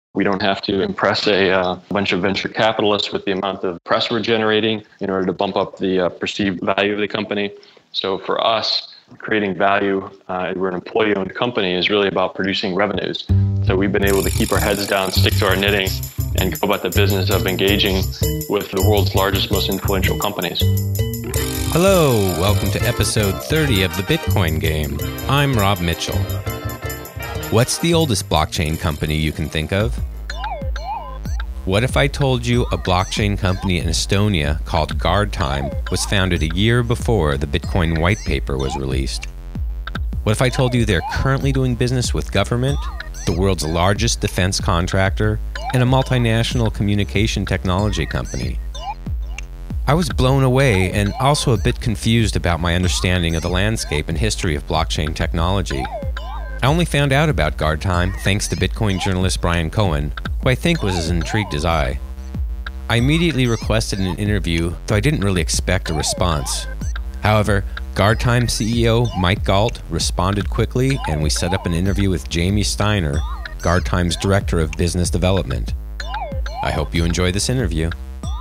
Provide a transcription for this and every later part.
We don't have to impress a bunch of venture capitalists with the amount of press we're generating in order to bump up the perceived value of the company. So for us, creating value, we're an employee-owned company, is really about producing revenues. So we've been able to keep our heads down, stick to our knitting, and go about the business of engaging with the world's largest, most influential companies. Hello, welcome to episode 30 of the Bitcoin Game. I'm Rob Mitchell. What's the oldest blockchain company you can think of? What if I told you a blockchain company in Estonia called Guardtime was founded a year before the Bitcoin white paper was released? What if I told you they're currently doing business with government, the world's largest defense contractor, and a multinational communication technology company? I was blown away and also a bit confused about my understanding of the landscape and history of blockchain technology. I only found out about Guardtime thanks to Bitcoin journalist Brian Cohen, who I think was as intrigued as I. I immediately requested an interview, though I didn't really expect a response. However, Guardtime CEO Mike Galt responded quickly, and we set up an interview with Jamie Steiner, Guardtime's Director of Business Development. I hope you enjoy this interview.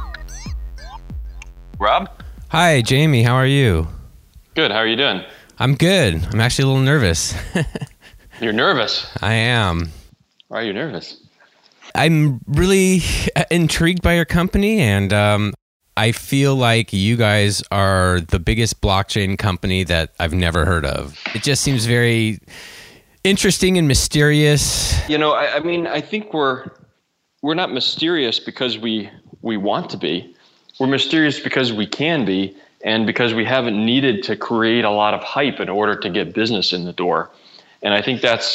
Rob? Hi, Jamie. How are you? Good. How are you doing? I'm good. I'm actually a little nervous. You're nervous? I am. Why are you nervous? I'm really intrigued by your company, and I feel like you guys are the biggest blockchain company that I've never heard of. It just seems very interesting and mysterious. You know, I think we're not mysterious because we want to be. We're mysterious because we can be, and because we haven't needed to create a lot of hype in order to get business in the door. And I think that's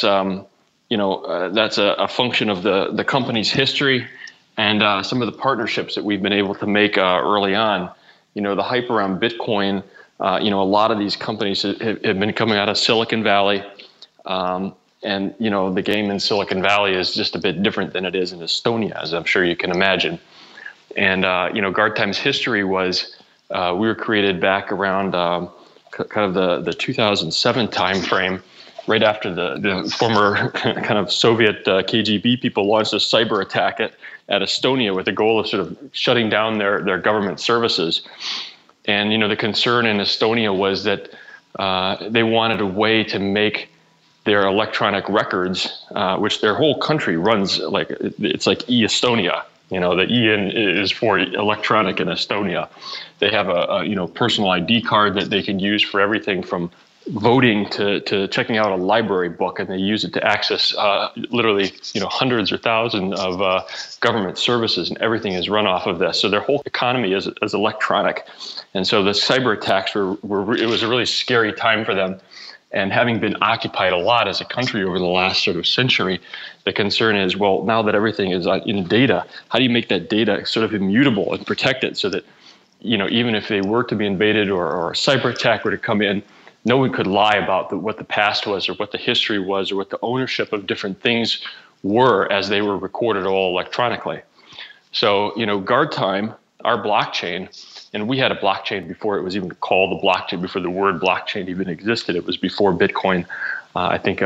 that's a function of the company's history and some of the partnerships that we've been able to make early on. You know, the hype around Bitcoin. A lot of these companies have been coming out of Silicon Valley, and the game in Silicon Valley is just a bit different than it is in Estonia, as I'm sure you can imagine. And Guardtime's history was we were created back around kind of the 2007 timeframe, right after the former kind of Soviet KGB people launched a cyber attack at Estonia with the goal of sort of shutting down their government services. And, the concern in Estonia was that they wanted a way to make their electronic records, which their whole country runs it's like e-Estonia. The E is for electronic in Estonia. They have a personal ID card that they can use for everything from voting to checking out a library book, and they use it to access literally hundreds or thousands of government services, and everything is run off of this. So their whole economy is electronic, and so the cyber attacks it was a really scary time for them. And having been occupied a lot as a country over the last sort of century, the concern is, well, now that everything is in data, how do you make that data sort of immutable and protect it so that, even if they were to be invaded or a cyber attack were to come in, no one could lie about what the past was or what the history was or what the ownership of different things were as they were recorded all electronically. So, Guardtime, our blockchain, and we had a blockchain before it was even called a blockchain, before the word blockchain even existed. It was before Bitcoin. I think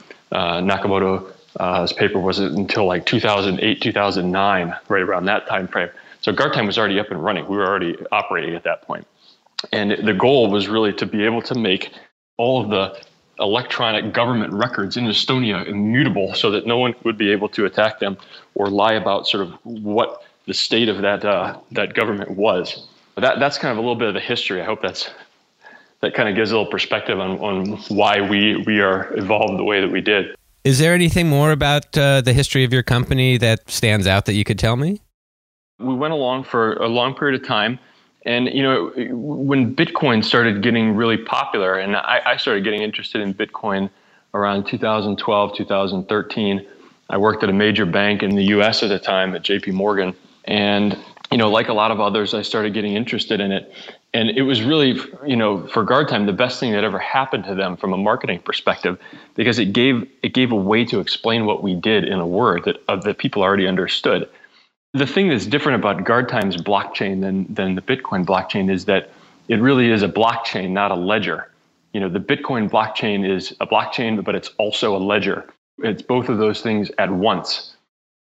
Nakamoto's paper wasn't until like 2008, 2009, right around that time frame. So Guardtime was already up and running. We were already operating at that point. And the goal was really to be able to make all of the electronic government records in Estonia immutable so that no one would be able to attack them or lie about sort of what the state of that government was. That's kind of a little bit of the history. I hope that kind of gives a little perspective on why we are evolved the way that we did. Is there anything more about the history of your company that stands out that you could tell me? We went along for a long period of time. And, when Bitcoin started getting really popular, and I started getting interested in Bitcoin around 2012, 2013, I worked at a major bank in the U.S. at the time at JP Morgan. And, like a lot of others, I started getting interested in it. And it was really, for Guardtime, the best thing that ever happened to them from a marketing perspective, because it gave a way to explain what we did in a word that people already understood. The thing that's different about Guardtime's blockchain than the Bitcoin blockchain is that it really is a blockchain, not a ledger. The Bitcoin blockchain is a blockchain, but it's also a ledger. It's both of those things at once.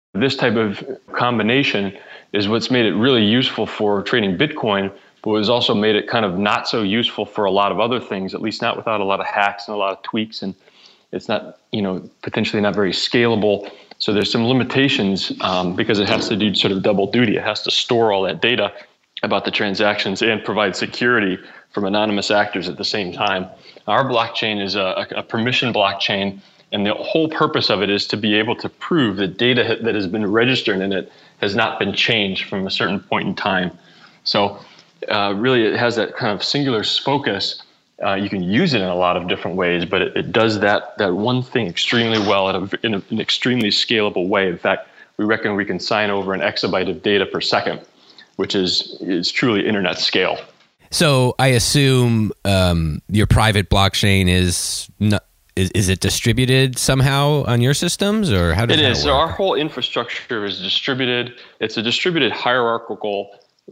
This type of combination is what's made it really useful for trading Bitcoin, but has also made it kind of not so useful for a lot of other things, at least not without a lot of hacks and a lot of tweaks. And it's not, potentially not very scalable. So there's some limitations because it has to do sort of double duty. It has to store all that data about the transactions and provide security from anonymous actors at the same time. Our blockchain is a permission blockchain, and the whole purpose of it is to be able to prove that data that has been registered in it has not been changed from a certain point in time. So really, it has that kind of singular focus. You can use it in a lot of different ways, but it does that one thing extremely well in an extremely scalable way. In fact, we reckon we can sign over an exabyte of data per second, which is truly internet scale. So I assume your private blockchain is it distributed somehow on your systems, or how does that work? It is. So our whole infrastructure is distributed. It's a distributed hierarchically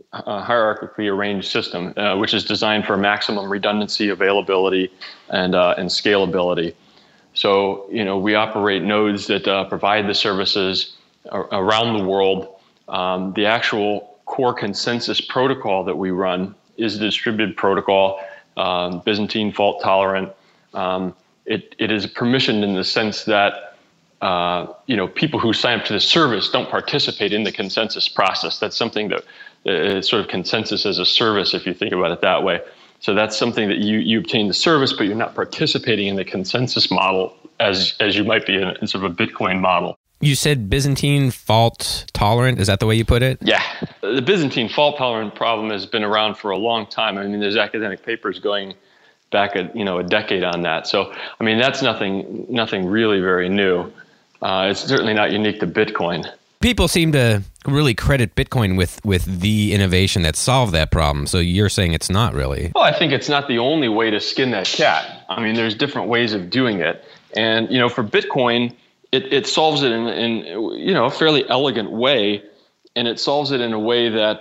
arranged system, which is designed for maximum redundancy, availability, and scalability. So, we operate nodes that provide the services around the world. The actual core consensus protocol that we run is a distributed protocol, Byzantine fault tolerant. It is permissioned in the sense that people who sign up to the service don't participate in the consensus process. That's something that is sort of consensus as a service, if you think about it that way. So that's something that you obtain the service, but you're not participating in the consensus model as you might be in sort of a Bitcoin model. You said Byzantine fault tolerant. Is that the way you put it? Yeah. The Byzantine fault tolerant problem has been around for a long time. I mean, there's academic papers going back a decade on that. So, I mean, that's nothing really very new. It's certainly not unique to Bitcoin. People seem to really credit Bitcoin with the innovation that solved that problem. So you're saying it's not really? Well, I think it's not the only way to skin that cat. I mean, there's different ways of doing it. And, for Bitcoin, it solves it in a fairly elegant way. And it solves it in a way that,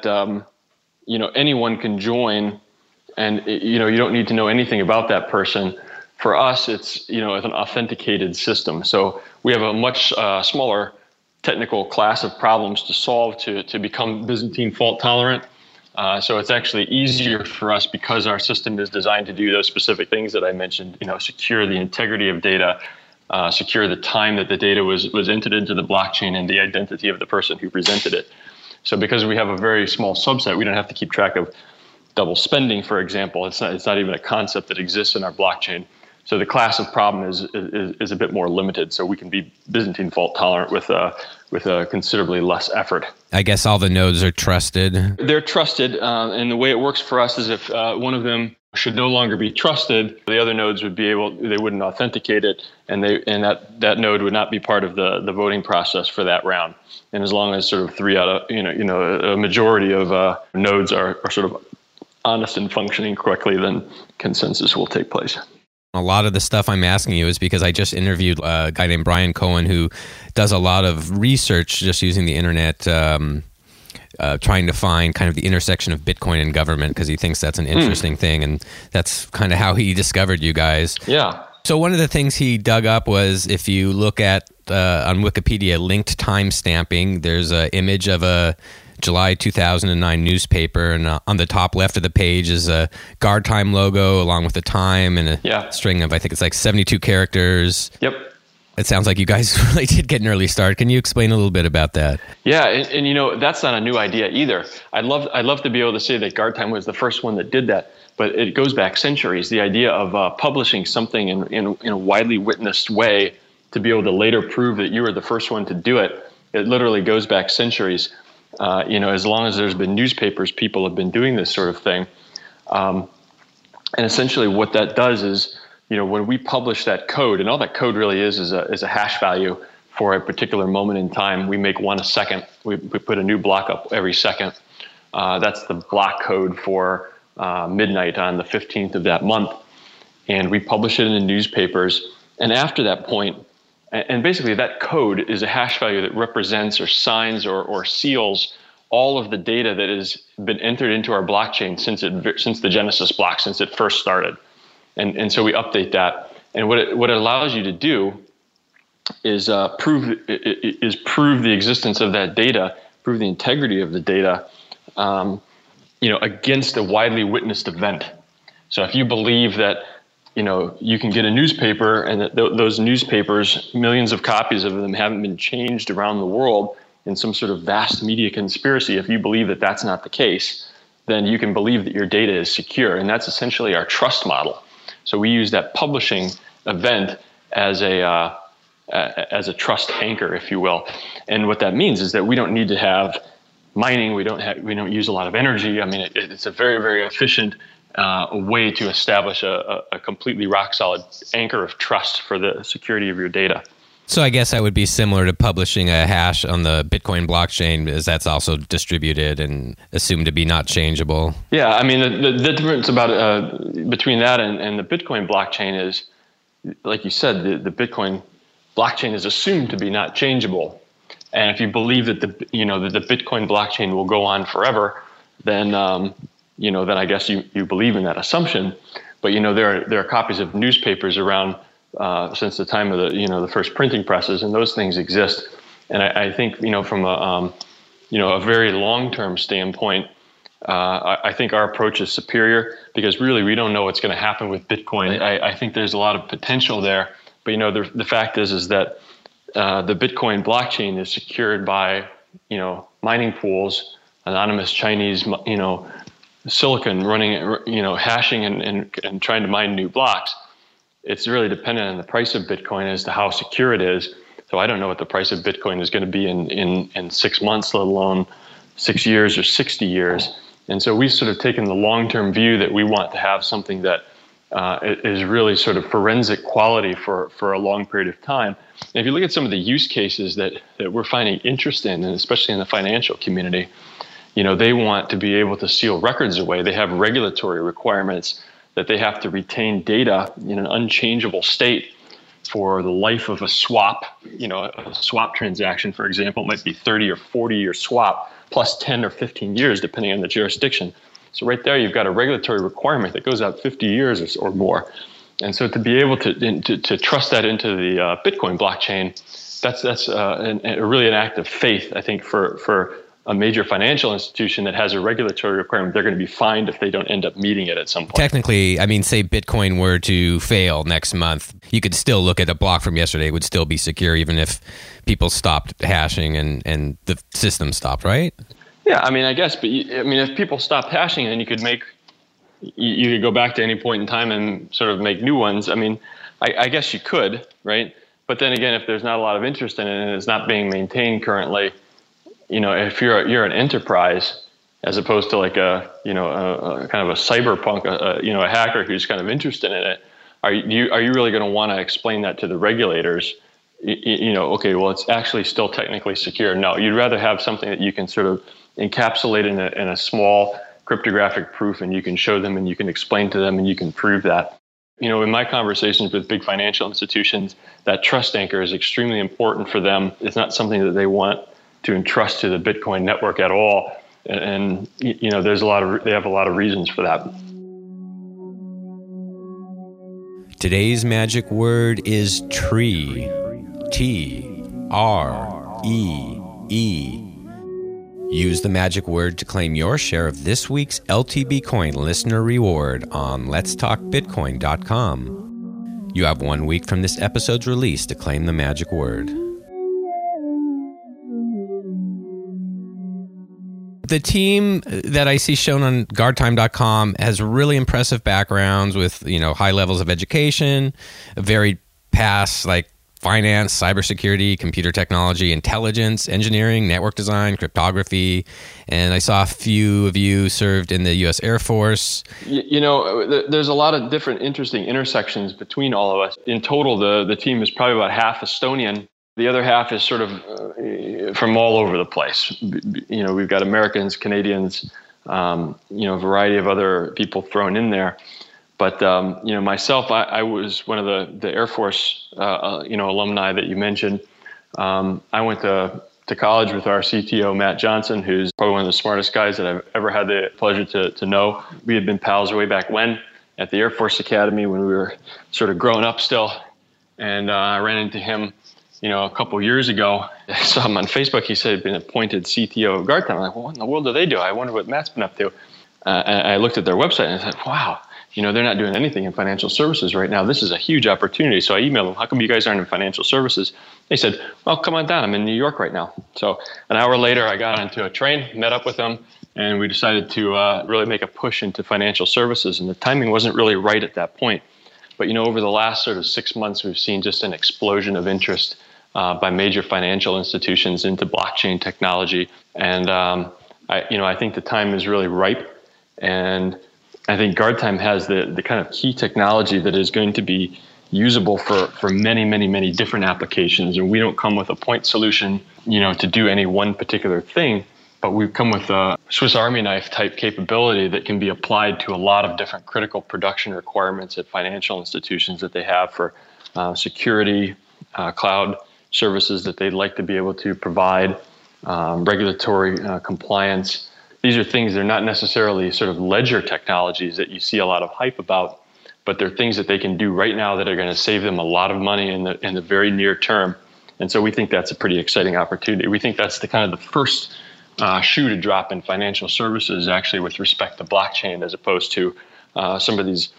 anyone can join. And, you don't need to know anything about that person. For us, it's an authenticated system. So we have a much smaller technical class of problems to solve to become Byzantine fault tolerant. So it's actually easier for us because our system is designed to do those specific things that I mentioned, secure the integrity of data, secure the time that the data was entered into the blockchain and the identity of the person who presented it. So because we have a very small subset, we don't have to keep track of double spending, for example. It's not even a concept that exists in our blockchain. So the class of problem is a bit more limited. So we can be Byzantine fault tolerant with a considerably less effort. I guess all the nodes are trusted. They're trusted, and the way it works for us is if one of them should no longer be trusted, the other nodes they wouldn't authenticate it, and that node would not be part of the voting process for that round. And as long as sort of three out of a majority of nodes are sort of honest and functioning correctly, then consensus will take place. A lot of the stuff I'm asking you is because I just interviewed a guy named Brian Cohen who does a lot of research just using the internet, trying to find kind of the intersection of Bitcoin and government because he thinks that's an interesting thing, and that's kind of how he discovered you guys. Yeah. So one of the things he dug up was if you look at on Wikipedia linked time stamping, there's an image of a July 2009 newspaper, and on the top left of the page is a guard time logo along with the time and a string of, I think it's like 72 characters. Yep. It sounds like you guys really did get an early start. Can you explain a little bit about that? Yeah, and that's not a new idea either. I'd love to be able to say that guard time was the first one that did that, but it goes back centuries. The idea of publishing something in a widely witnessed way to be able to later prove that you were the first one to do it, it literally goes back centuries. As long as there's been newspapers, people have been doing this sort of thing. And essentially what that does is, when we publish that code, and all that code really is a hash value for a particular moment in time, we make one a second. We put a new block up every second. That's the block code for midnight on the 15th of that month. And we publish it in the newspapers. And after that point, and basically that code is a hash value that represents or signs or seals all of the data that has been entered into our blockchain since the Genesis block, since it first started. And so we update that. And what it allows you to do prove the existence of that data, prove the integrity of the data, against a widely witnessed event. So if you believe that, you can get a newspaper and that those newspapers, millions of copies of them haven't been changed around the world in some sort of vast media conspiracy, if you believe that that's not the case, then you can believe that your data is secure. And that's essentially our trust model. So we use that publishing event as a trust anchor, if you will. And what that means is that we don't need to have mining. We don't use a lot of energy. I mean, it's a very, very efficient way to establish a completely rock solid anchor of trust for the security of your data. So I guess that would be similar to publishing a hash on the Bitcoin blockchain, as that's also distributed and assumed to be not changeable. Yeah, I mean, the difference between that and the Bitcoin blockchain is, like you said, the Bitcoin blockchain is assumed to be not changeable. And if you believe that the Bitcoin blockchain will go on forever, then I guess you believe in that assumption. But there are copies of newspapers around since the time of the first printing presses, and those things exist. And I think from a very long-term standpoint, I think our approach is superior because really we don't know what's going to happen with Bitcoin. I think there's a lot of potential there, but the fact is that the Bitcoin blockchain is secured by mining pools, anonymous Chinese silicon running hashing and trying to mine new blocks. It's really dependent on the price of Bitcoin as to how secure it is. So I don't know what the price of Bitcoin is going to be in 6 months, let alone 6 years or 60 years. And so we've sort of taken the long-term view that we want to have something that is really sort of forensic quality for a long period of time. And if you look at some of the use cases that we're finding interest in, and especially in the financial community, they want to be able to seal records away. They have regulatory requirements that they have to retain data in an unchangeable state for the life of a swap. A swap transaction, for example, might be 30 or 40-year swap plus 10 or 15 years, depending on the jurisdiction. So right there, you've got a regulatory requirement that goes out 50 years or more. And so to be able to trust that into the Bitcoin blockchain, that's really an act of faith, I think, for a major financial institution that has a regulatory requirement. They're going to be fined if they don't end up meeting it at some point. Technically, I mean, say Bitcoin were to fail next month, you could still look at a block from yesterday. It would still be secure even if people stopped hashing and the system stopped, right? Yeah, I mean, I guess, but if people stopped hashing, then you could go back to any point in time and sort of make new ones. I mean, I guess you could, right? But then again, if there's not a lot of interest in it and it's not being maintained currently, if you're an enterprise as opposed to like a kind of a cyberpunk, a hacker who's kind of interested in it, are you really going to want to explain that to the regulators? Okay, well, it's actually still technically secure. No, you'd rather have something that you can sort of encapsulate in a small cryptographic proof, and you can show them and you can explain to them and you can prove that. In my conversations with big financial institutions, that trust anchor is extremely important for them. It's not something that they want to entrust to the Bitcoin network at all. And they have a lot of reasons for that. Today's magic word is tree. T-R-E-E. Use the magic word to claim your share of this week's LTB Coin listener reward on letstalkbitcoin.com. You have 1 week from this episode's release to claim the magic word. The team that I see shown on guardtime.com has really impressive backgrounds with, high levels of education, a varied past like finance, cybersecurity, computer technology, intelligence, engineering, network design, cryptography. And I saw a few of you served in the U.S. Air Force. There's a lot of different interesting intersections between all of us. In total, the team is probably about half Estonian. The other half is sort of from all over the place. We've got Americans, Canadians, a variety of other people thrown in there. But, myself, I was one of the Air Force, alumni that you mentioned. I went to college with our CTO, Matt Johnson, who's probably one of the smartest guys that I've ever had the pleasure to know. We had been pals way back when at the Air Force Academy when we were sort of growing up still. And I ran into him a couple years ago, I saw him on Facebook. He said he'd been appointed CTO of Guardtime. I'm like, well, what in the world do they do? I wonder what Matt's been up to. And I looked at their website and I said, wow, they're not doing anything in financial services right now. This is a huge opportunity. So I emailed them, how come you guys aren't in financial services? They said, well, come on down. I'm in New York right now. So an hour later, I got onto a train, met up with them, and we decided to really make a push into financial services. And the timing wasn't really right at that point. But, over the last sort of 6 months, we've seen just an explosion of interest by major financial institutions into blockchain technology. And I think the time is really ripe. And I think Guardtime has the kind of key technology that is going to be usable for many, many, many different applications. And we don't come with a point solution, to do any one particular thing, but we've come with a Swiss Army knife type capability that can be applied to a lot of different critical production requirements at financial institutions that they have for security, cloud services that they'd like to be able to provide, regulatory compliance. These are things that are not necessarily sort of ledger technologies that you see a lot of hype about, but they're things that they can do right now that are going to save them a lot of money in the very near term. And so we think that's a pretty exciting opportunity. We think that's the kind of the first shoe to drop in financial services, actually, with respect to blockchain, as opposed to some of these,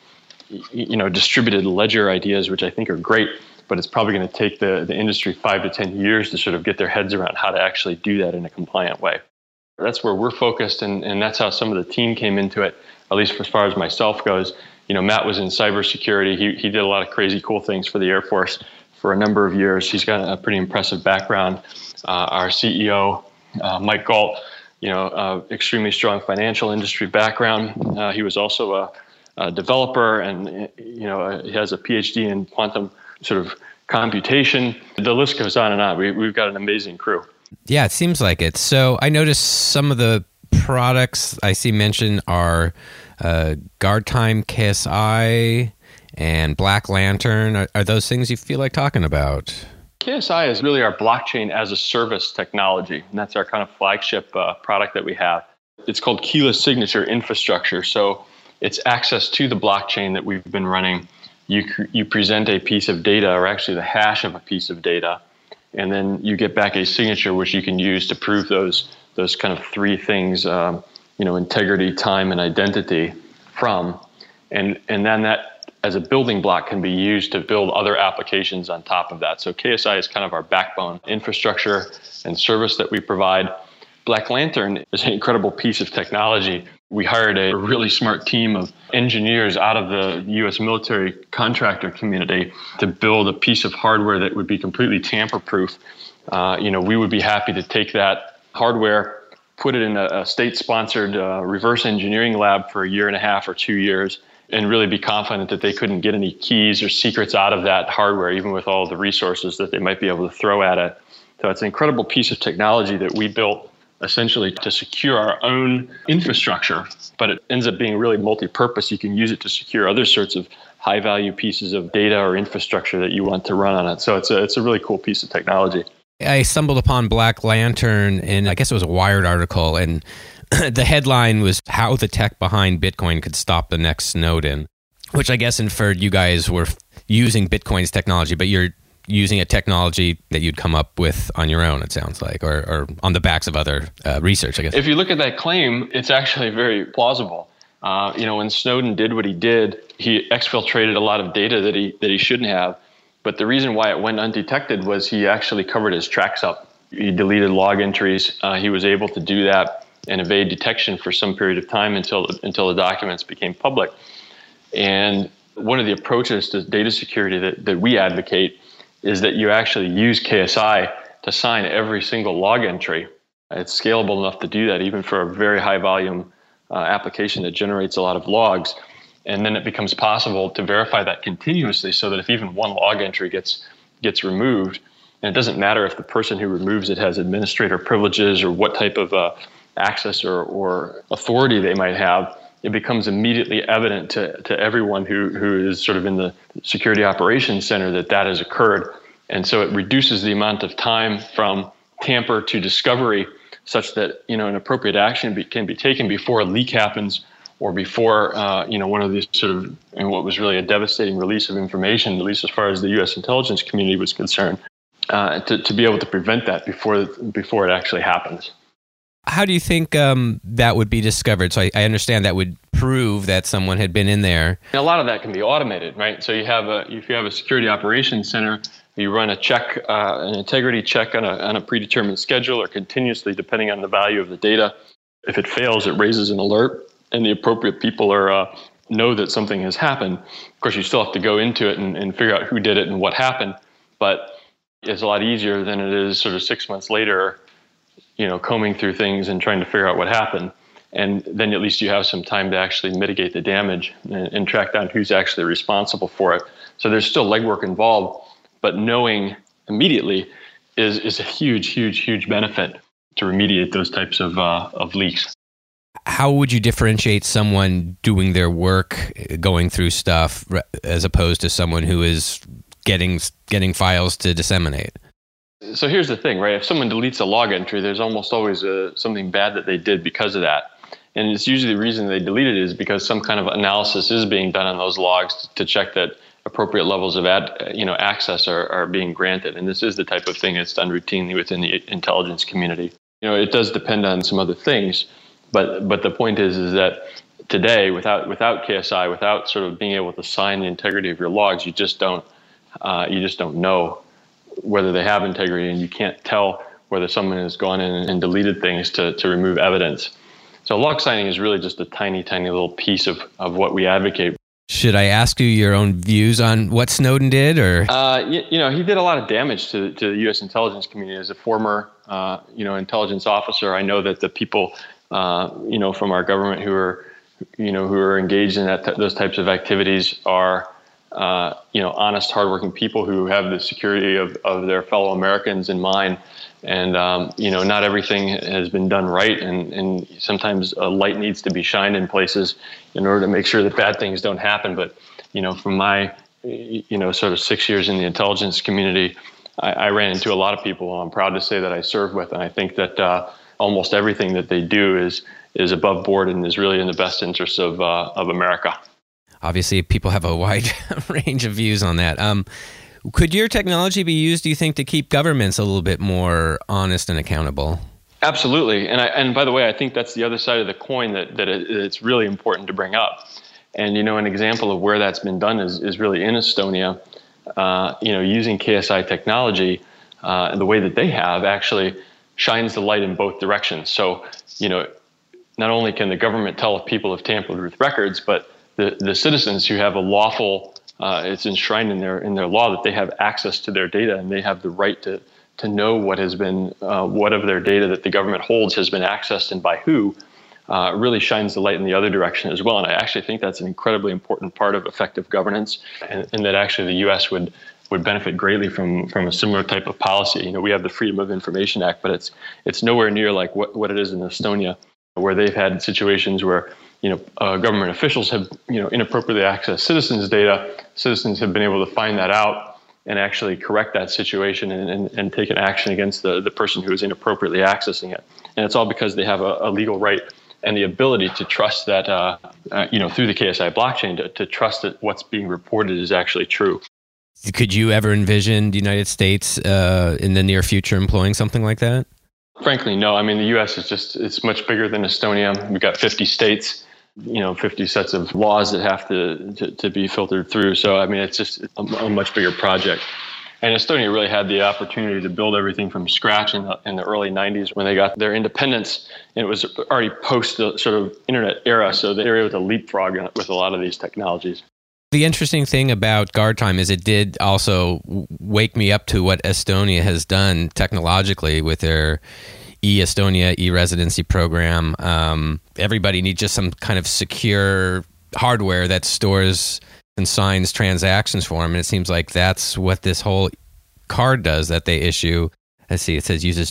distributed ledger ideas, which I think are great, but it's probably going to take the industry 5 to 10 years to sort of get their heads around how to actually do that in a compliant way. That's where we're focused, and that's how some of the team came into it, at least as far as myself goes. Matt was in cybersecurity. He did a lot of crazy cool things for the Air Force for a number of years. He's got a pretty impressive background. Our CEO, Mike Galt, extremely strong financial industry background. He was also a developer, and he has a PhD in quantum sort of computation. The list goes on and on. We've got an amazing crew. Yeah, it seems like it. So I noticed some of the products I see mentioned are Guardtime, KSI, and Black Lantern. Are those things you feel like talking about? KSI is really our blockchain as a service technology, and that's our kind of flagship product that we have. It's called keyless signature infrastructure. So it's access to the blockchain that we've been running. You present a piece of data, or actually the hash of a piece of data, and then you get back a signature which you can use to prove those kind of three things, integrity, time, and identity from. And then that, as a building block, can be used to build other applications on top of that. So KSI is kind of our backbone infrastructure and service that we provide. Black Lantern is an incredible piece of technology. We hired a really smart team of engineers out of the U.S. military contractor community to build a piece of hardware that would be completely tamper-proof. We would be happy to take that hardware, put it in a state-sponsored reverse engineering lab for 1.5 years or 2 years, and really be confident that they couldn't get any keys or secrets out of that hardware, even with all the resources that they might be able to throw at it. So it's an incredible piece of technology that we built essentially to secure our own infrastructure, but it ends up being really multi-purpose. You can use it to secure other sorts of high-value pieces of data or infrastructure that you want to run on it. So it's a really cool piece of technology. I stumbled upon Black Lantern, and I guess it was a Wired article, and the headline was how the tech behind Bitcoin could stop the next Snowden, which I guess inferred you guys were using Bitcoin's technology, but you're using a technology that you'd come up with on your own, it sounds like, or on the backs of other research, I guess. If you look at that claim, it's actually very plausible. When Snowden did what he did, he exfiltrated a lot of data that he shouldn't have. But the reason why it went undetected was he actually covered his tracks up. He deleted log entries. He was able to do that and evade detection for some period of time until the documents became public. And one of the approaches to data security that we advocate is that you actually use KSI to sign every single log entry. It's scalable enough to do that even for a very high volume application that generates a lot of logs. And then it becomes possible to verify that continuously, so that if even one log entry gets removed, and it doesn't matter if the person who removes it has administrator privileges or what type of access or authority they might have, it becomes immediately evident to everyone who is sort of in the security operations center that has occurred. And so it reduces the amount of time from tamper to discovery, such that an appropriate action can be taken before a leak happens, or before one of these sort of what was really a devastating release of information, at least as far as the U.S. intelligence community was concerned. to be able to prevent that before it actually happens. How do you think that would be discovered? So I understand that would prove that someone had been in there. And a lot of that can be automated, right? So if you have a security operations center, you run a check, an integrity check on a predetermined schedule or continuously, depending on the value of the data. If it fails, it raises an alert, and the appropriate people know that something has happened. Of course, you still have to go into it and figure out who did it and what happened, but it's a lot easier than it is sort of 6 months later, combing through things and trying to figure out what happened. And then at least you have some time to actually mitigate the damage and track down who's actually responsible for it. So there's still legwork involved, but knowing immediately is a huge, huge, huge benefit to remediate those types of leaks. How would you differentiate someone doing their work, going through stuff, as opposed to someone who is getting files to disseminate? So here's the thing, right? If someone deletes a log entry, there's almost always something bad that they did because of that. And it's usually the reason they deleted it is because some kind of analysis is being done on those logs to check that appropriate levels of access are being granted. And this is the type of thing that's done routinely within the intelligence community. It does depend on some other things, but the point is that today, without KSI, without sort of being able to sign the integrity of your logs, you just don't know whether they have integrity, and you can't tell whether someone has gone in and deleted things to remove evidence. So log signing is really just a tiny, tiny little piece of what we advocate. Should I ask you your own views on what Snowden did, or? He did a lot of damage to the U.S. intelligence community. As a former, intelligence officer, I know that the people, from our government who are engaged in those types of activities are, honest, hardworking people who have the security of their fellow Americans in mind. And, not everything has been done right. And sometimes a light needs to be shined in places in order to make sure that bad things don't happen. But, from my, sort of 6 years in the intelligence community, I ran into a lot of people who I'm proud to say that I served with. And I think that almost everything that they do is above board and is really in the best interests of America. Obviously, people have a wide range of views on that. Could your technology be used, do you think, to keep governments a little bit more honest and accountable? Absolutely. And by the way, I think that's the other side of the coin that it's really important to bring up. And, an example of where that's been done is really in Estonia, using KSI technology, and the way that they have actually shines the light in both directions. So, not only can the government tell if people have tampered with records, but the citizens who have a lawful, it's enshrined in their law that they have access to their data and they have the right to know what has been, what of their data that the government holds has been accessed and by who, really shines the light in the other direction as well. And I actually think that's an incredibly important part of effective governance, and that actually the U.S. would benefit greatly from a similar type of policy. We have the Freedom of Information Act, but it's nowhere near like what it is in Estonia, where they've had situations where government officials have, inappropriately accessed citizens' data. Citizens have been able to find that out and actually correct that situation and take an action against the person who is inappropriately accessing it. And it's all because they have a legal right and the ability to trust that, through the KSI blockchain, to trust that what's being reported is actually true. Could you ever envision the United States in the near future employing something like that? Frankly, no. I mean, the U.S. it's much bigger than Estonia. We've got 50 states, 50 sets of laws that have to be filtered through. So, I mean, it's just a much bigger project. And Estonia really had the opportunity to build everything from scratch in the early 90s when they got their independence. And it was already post the sort of internet era, so they were able to leapfrog with a lot of these technologies. The interesting thing about guard time is it did also wake me up to what Estonia has done technologically with their e-Estonia e-residency program. Everybody needs just some kind of secure hardware that stores and signs transactions for them. And it seems like that's what this whole card does that they issue. Let's see, it says uses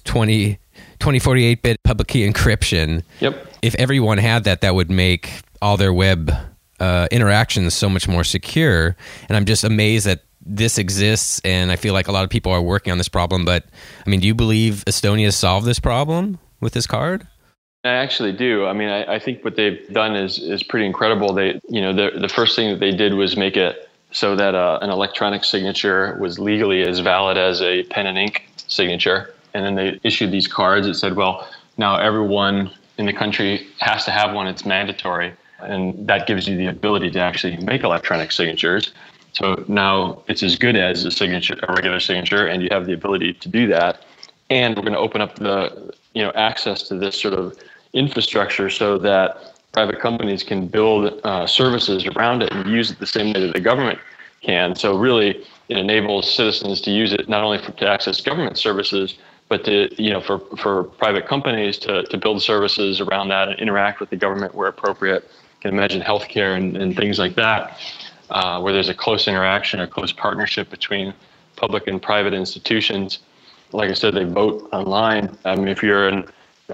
2048-bit public key encryption. Yep. If everyone had that, that would make all their web interactions so much more secure. And I'm just amazed that this exists, and I feel like a lot of people are working on this problem. But, I mean, do you believe Estonia solved this problem with this card? I actually do. I mean, I think what they've done is pretty incredible. They, the first thing that they did was make it so that an electronic signature was legally as valid as a pen and ink signature. And then they issued these cards that said, well, now everyone in the country has to have one. It's mandatory. And that gives you the ability to actually make electronic signatures. So now it's as good as a signature, a regular signature, and you have the ability to do that. And we're going to open up the access to this sort of infrastructure so that private companies can build services around it and use it the same way that the government can. So really, it enables citizens to use it not only to access government services, but to for private companies to build services around that and interact with the government where appropriate. You can imagine healthcare and things like that, where there's a close interaction, a close partnership between public and private institutions. Like I said, they vote online. I mean, if you're an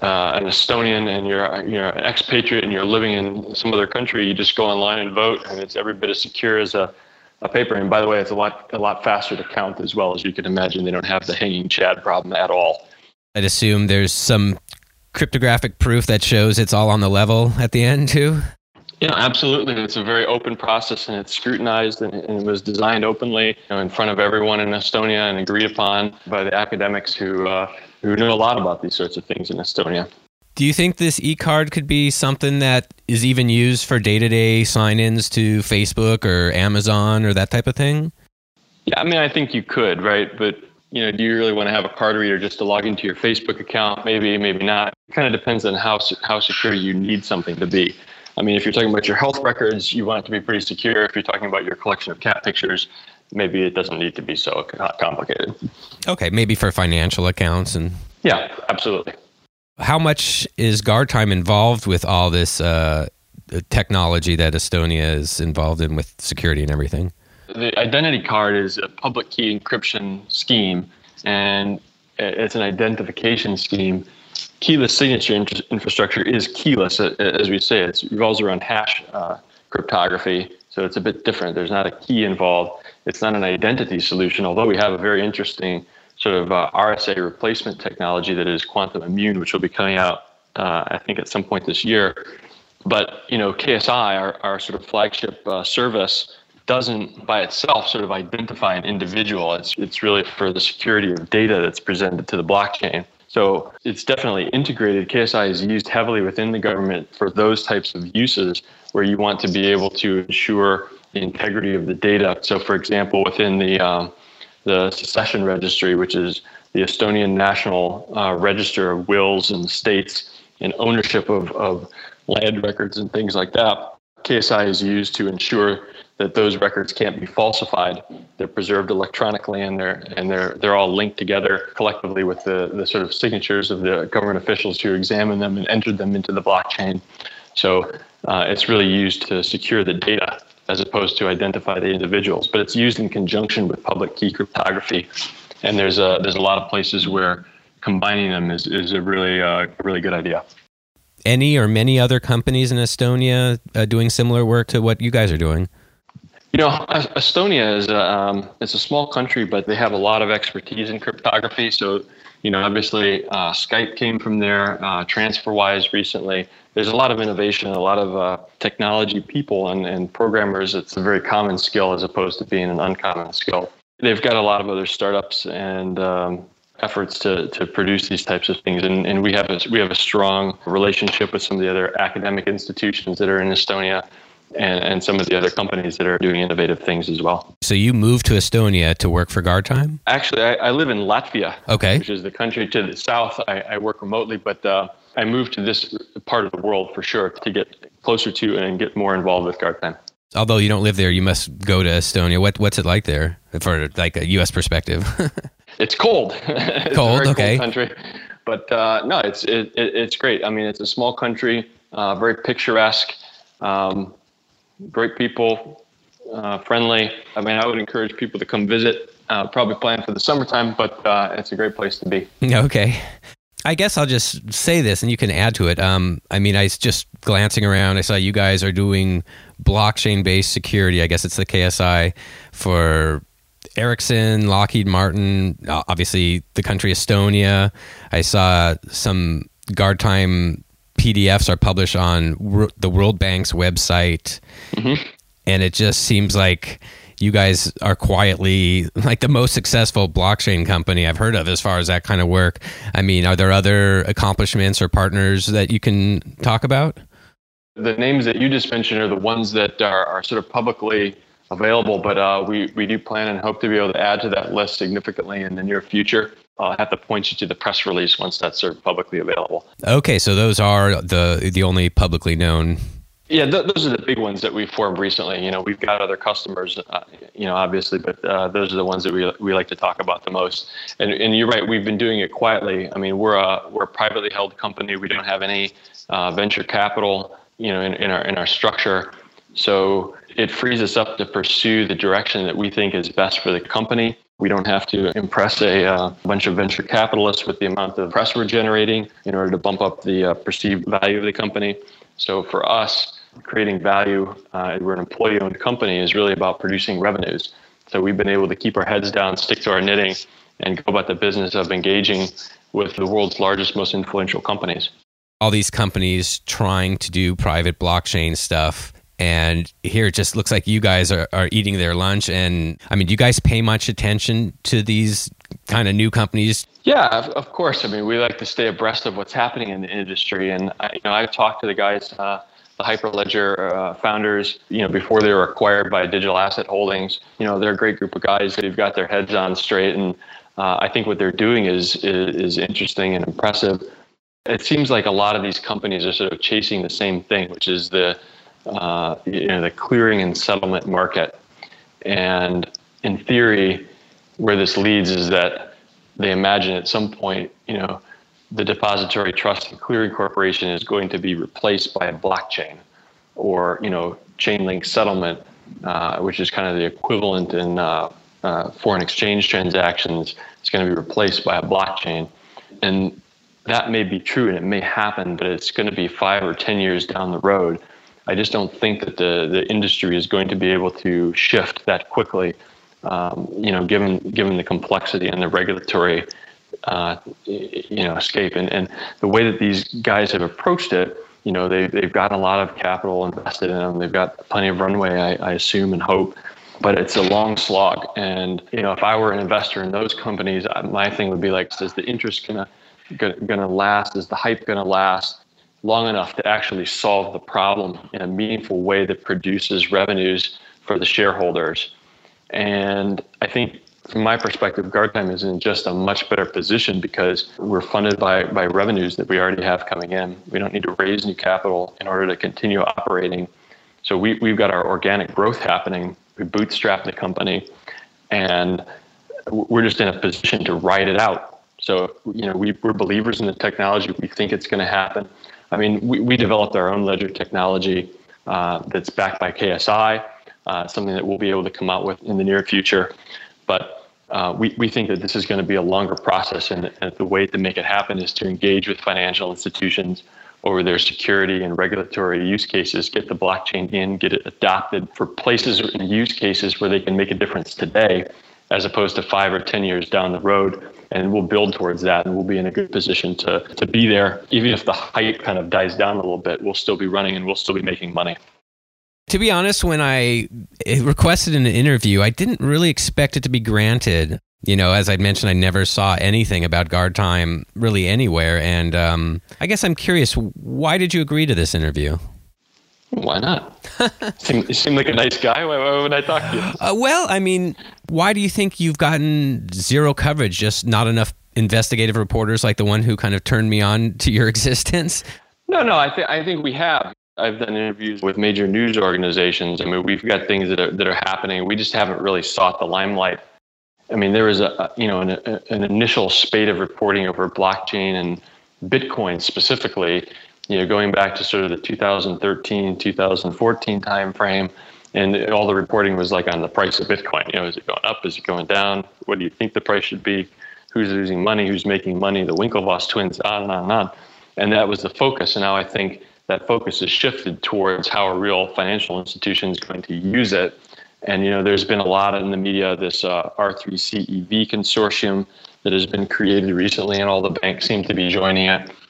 Estonian and you're an expatriate and you're living in some other country, you just go online and vote, and it's every bit as secure as a paper. And by the way, it's a lot faster to count as well. As you can imagine, they don't have the hanging chad problem at all. I'd assume there's some cryptographic proof that shows it's all on the level at the end too. Yeah, absolutely. It's a very open process, and it's scrutinized, and it was designed openly in front of everyone in Estonia and agreed upon by the academics who know a lot about these sorts of things in Estonia. Do you think this e-card could be something that is even used for day-to-day sign-ins to Facebook or Amazon or that type of thing? Yeah, I mean, I think you could, right? But, do you really want to have a card reader just to log into your Facebook account? Maybe, maybe not. It kind of depends on how secure you need something to be. I mean, if you're talking about your health records, you want it to be pretty secure. If you're talking about your collection of cat pictures, maybe it doesn't need to be so complicated. Okay, maybe for financial accounts and... Yeah, absolutely. How much is GuardTime involved with all this technology that Estonia is involved in with security and everything? The identity card is a public key encryption scheme, and it's an identification scheme. Keyless signature infrastructure is keyless, as we say. It revolves around hash cryptography, so it's a bit different. There's not a key involved. It's not an identity solution, although we have a very interesting sort of RSA replacement technology that is quantum immune, which will be coming out, I think, at some point this year. But, KSI, our sort of flagship service, doesn't by itself sort of identify an individual. It's really for the security of data that's presented to the blockchain. So it's definitely integrated. KSI is used heavily within the government for those types of uses where you want to be able to ensure the integrity of the data. So, for example, within the succession registry, which is the Estonian National Register of Wills and Estates and ownership of land records and things like that, KSI is used to ensure that those records can't be falsified. They're preserved electronically, and they're all linked together collectively with the sort of signatures of the government officials who examined them and entered them into the blockchain. So it's really used to secure the data as opposed to identify the individuals. But it's used in conjunction with public key cryptography, and there's a lot of places where combining them is a really good idea. Any or many other companies in Estonia doing similar work to what you guys are doing? Estonia is it's a small country, but they have a lot of expertise in cryptography. So, obviously Skype came from there, TransferWise recently. There's a lot of innovation, a lot of technology people and programmers. It's a very common skill as opposed to being an uncommon skill. They've got a lot of other startups and efforts to produce these types of things, and we have a strong relationship with some of the other academic institutions that are in Estonia. And some of the other companies that are doing innovative things as well. So you moved to Estonia to work for GuardTime? Actually, I live in Latvia, okay, which is the country to the south. I work remotely, but I moved to this part of the world for sure to get closer to and get more involved with GuardTime. Although you don't live there, you must go to Estonia. What's it like there, for like a U.S. perspective? It's cold. It's cold, a very okay. Cold country, but no, it's great. I mean, it's a small country, very picturesque. Great people, friendly. I mean, I would encourage people to come visit, probably plan for the summertime, but it's a great place to be. Okay. I guess I'll just say this and you can add to it. I mean, I was just glancing around. I saw you guys are doing blockchain-based security. I guess it's the KSI for Ericsson, Lockheed Martin, obviously the country Estonia. I saw some GuardTime PDFs are published on the World Bank's website, and it just seems like you guys are quietly like the most successful blockchain company I've heard of as far as that kind of work. I mean, are there other accomplishments or partners that you can talk about? The names that you just mentioned are the ones that are sort of publicly available, but we do plan and hope to be able to add to that list significantly in the near future. I'll have to point you to the press release once that's sort of publicly available. Okay, so those are the only publicly known. Yeah, those are the big ones that we've formed recently. We've got other customers, obviously, but those are the ones that we like to talk about the most. And you're right, we've been doing it quietly. I mean, we're a privately held company. We don't have any venture capital, in our structure. So it frees us up to pursue the direction that we think is best for the company. We don't have to impress a bunch of venture capitalists with the amount of press we're generating in order to bump up the perceived value of the company. So for us, creating value, we're an employee-owned company, is really about producing revenues. So we've been able to keep our heads down, stick to our knitting, and go about the business of engaging with the world's largest, most influential companies. All these companies trying to do private blockchain stuff. And here it just looks like you guys are eating their lunch. And I mean, do you guys pay much attention to these kind of new companies? Yeah, of course. I mean, we like to stay abreast of what's happening in the industry. And I've talked to the guys, the Hyperledger founders, before they were acquired by Digital Asset Holdings. They're a great group of guys that have got their heads on straight. And I think what they're doing is interesting and impressive. It seems like a lot of these companies are sort of chasing the same thing, which is the clearing and settlement market. And in theory, where this leads is that they imagine at some point, the Depository Trust and Clearing Corporation is going to be replaced by a blockchain, or chain link settlement, which is kind of the equivalent in foreign exchange transactions. It's going to be replaced by a blockchain, and that may be true and it may happen, but it's going to be 5 or 10 years down the road. I just don't think that the industry is going to be able to shift that quickly, given the complexity and the regulatory, escape. And the way that these guys have approached it, they've got a lot of capital invested in them. They've got plenty of runway, I assume and hope, but it's a long slog. And, if I were an investor in those companies, my thing would be like, is the interest going to last? Is the hype going to last long enough to actually solve the problem in a meaningful way that produces revenues for the shareholders? And I think from my perspective, Guardtime is in just a much better position because we're funded by revenues that we already have coming in. We don't need to raise new capital in order to continue operating. So we've got our organic growth happening. We bootstrap the company, and we're just in a position to ride it out. So, we're believers in the technology. We think it's going to happen. I mean, we developed our own ledger technology that's backed by KSI, something that we'll be able to come out with in the near future. But we think that this is going to be a longer process, and the way to make it happen is to engage with financial institutions over their security and regulatory use cases, get the blockchain in, get it adopted for places and use cases where they can make a difference today, as opposed to 5 or 10 years down the road. And we'll build towards that, and we'll be in a good position to be there. Even if the hype kind of dies down a little bit, we'll still be running and we'll still be making money. To be honest, when I requested an interview, I didn't really expect it to be granted. As I'd mentioned, I never saw anything about Guardtime really anywhere. And I guess I'm curious, why did you agree to this interview? Why not? You seem like a nice guy. Why would I talk to you? Well, I mean, why do you think you've gotten zero coverage, just not enough investigative reporters like the one who kind of turned me on to your existence? No, I think we have. I've done interviews with major news organizations. I mean, we've got things that are happening. We just haven't really sought the limelight. I mean, there was an initial spate of reporting over blockchain and Bitcoin specifically, going back to sort of the 2013, 2014 timeframe, and all the reporting was like on the price of Bitcoin. Is it going up? Is it going down? What do you think the price should be? Who's losing money? Who's making money? The Winklevoss twins, on and on and on. And that was the focus. And now I think that focus has shifted towards how a real financial institution is going to use it. And, there's been a lot in the media, this R3CEV consortium that has been created recently, and all the banks seem to be joining it.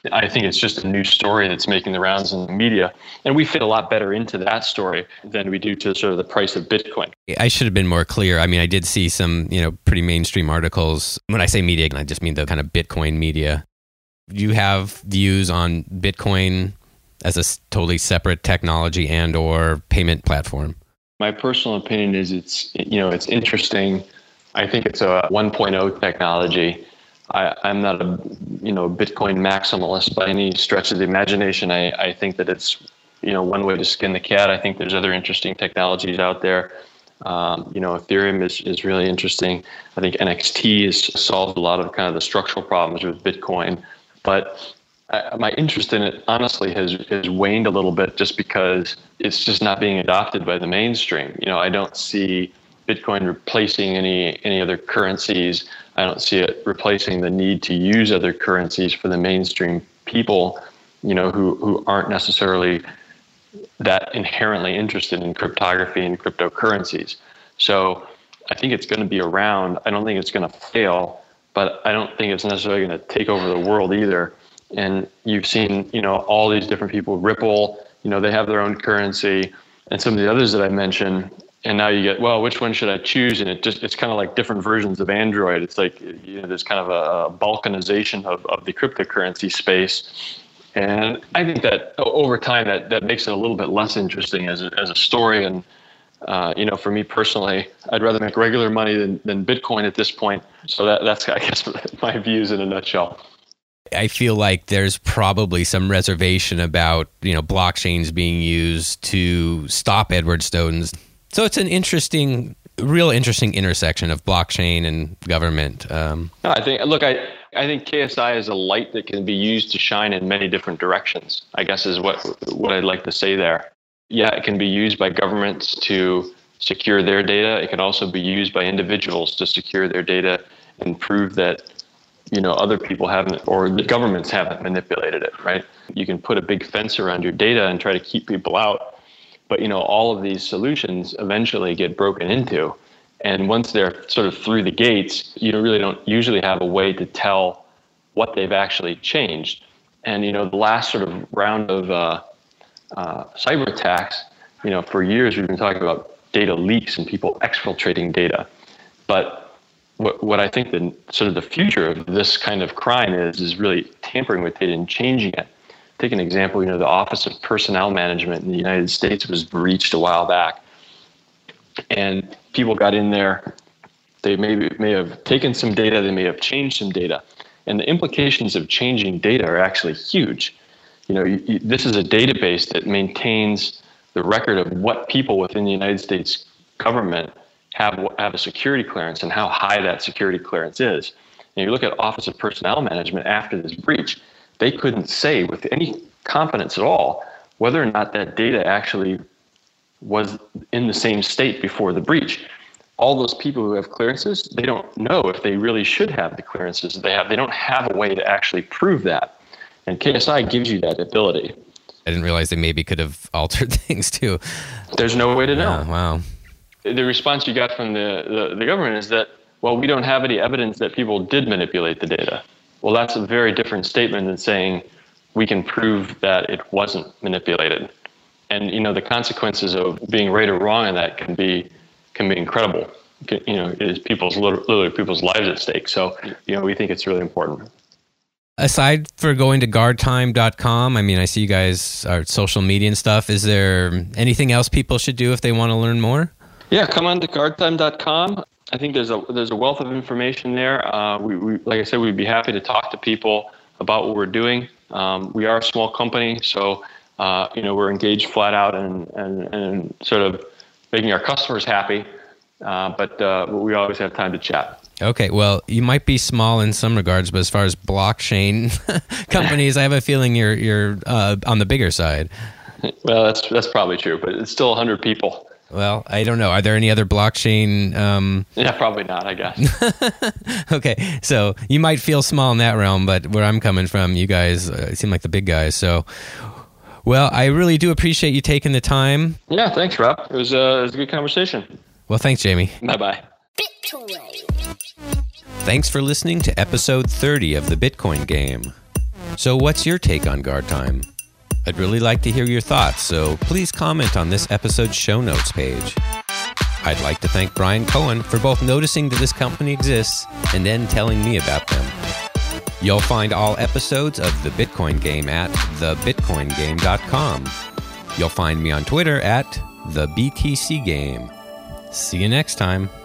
I think it's just a new story that's making the rounds in the media. And we fit a lot better into that story than we do to sort of the price of Bitcoin. I should have been more clear. I mean, I did see some, pretty mainstream articles. When I say media, I just mean the kind of Bitcoin media. Do you have views on Bitcoin as a totally separate technology and or payment platform? My personal opinion is it's interesting. I think it's a 1.0 technology. I'm not a Bitcoin maximalist by any stretch of the imagination. I think that it's one way to skin the cat. I think there's other interesting technologies out there. Ethereum is really interesting. I think NXT has solved a lot of kind of the structural problems with Bitcoin, but my interest in it honestly has waned a little bit just because it's just not being adopted by the mainstream. I don't see Bitcoin replacing any other currencies. I don't see it replacing the need to use other currencies for the mainstream people, who aren't necessarily that inherently interested in cryptography and cryptocurrencies. So I think it's going to be around. I don't think it's going to fail, but I don't think it's necessarily going to take over the world either. And you've seen, all these different people, Ripple, they have their own currency, and some of the others that I mentioned. And now you get, well, which one should I choose? And it's kind of like different versions of Android. It's like, there's kind of a balkanization of the cryptocurrency space. And I think that over time that makes it a little bit less interesting as a story. And, for me personally, I'd rather make regular money than Bitcoin at this point. So that's, I guess, my views in a nutshell. I feel like there's probably some reservation about, blockchains being used to stop Edward Snowden's. So it's an real interesting intersection of blockchain and government. No, I think KSI is a light that can be used to shine in many different directions, I guess is what I'd like to say there. Yeah, it can be used by governments to secure their data. It can also be used by individuals to secure their data and prove that, other people haven't, or the governments haven't manipulated it, right? You can put a big fence around your data and try to keep people out. But, all of these solutions eventually get broken into. And once they're sort of through the gates, you really don't usually have a way to tell what they've actually changed. And, the last sort of round of cyber attacks, for years we've been talking about data leaks and people exfiltrating data. But what I think the future of this kind of crime is really tampering with data and changing it. Take an example, the Office of Personnel Management in the United States was breached a while back. And people got in there, they may have taken some data, they may have changed some data. And the implications of changing data are actually huge. This is a database that maintains the record of what people within the United States government have a security clearance and how high that security clearance is. And you look at Office of Personnel Management after this breach, they couldn't say with any confidence at all whether or not that data actually was in the same state before the breach. All those people who have clearances, they don't know if they really should have the clearances they have. They don't have a way to actually prove that. And KSI gives you that ability. I didn't realize they maybe could have altered things too. There's no way to know. Oh, wow. The response you got from the government is that, well, we don't have any evidence that people did manipulate the data. Well, that's a very different statement than saying we can prove that it wasn't manipulated. And, the consequences of being right or wrong on that can be incredible. It is literally people's lives at stake. So, we think it's really important. Aside for going to guardtime.com, I see you guys are social media and stuff. Is there anything else people should do if they want to learn more? Yeah, come on to guardtime.com. I think there's a wealth of information there. We like I said, we'd be happy to talk to people about what we're doing. We are a small company, so we're engaged flat out and sort of making our customers happy. But we always have time to chat. Okay, well, you might be small in some regards, but as far as blockchain companies, I have a feeling you're on the bigger side. Well, that's probably true, but it's still 100 people. Well, I don't know. Are there any other blockchain? Yeah, probably not, I guess. Okay, so you might feel small in that realm, but where I'm coming from, you guys seem like the big guys. So, well, I really do appreciate you taking the time. Yeah, thanks, Rob. It was a good conversation. Well, thanks, Jamie. Bye-bye. Thanks for listening to episode 30 of The Bitcoin Game. So what's your take on guard time? I'd really like to hear your thoughts, so please comment on this episode's show notes page. I'd like to thank Brian Cohen for both noticing that this company exists and then telling me about them. You'll find all episodes of The Bitcoin Game at thebitcoingame.com. You'll find me on Twitter at TheBTCGame. See you next time.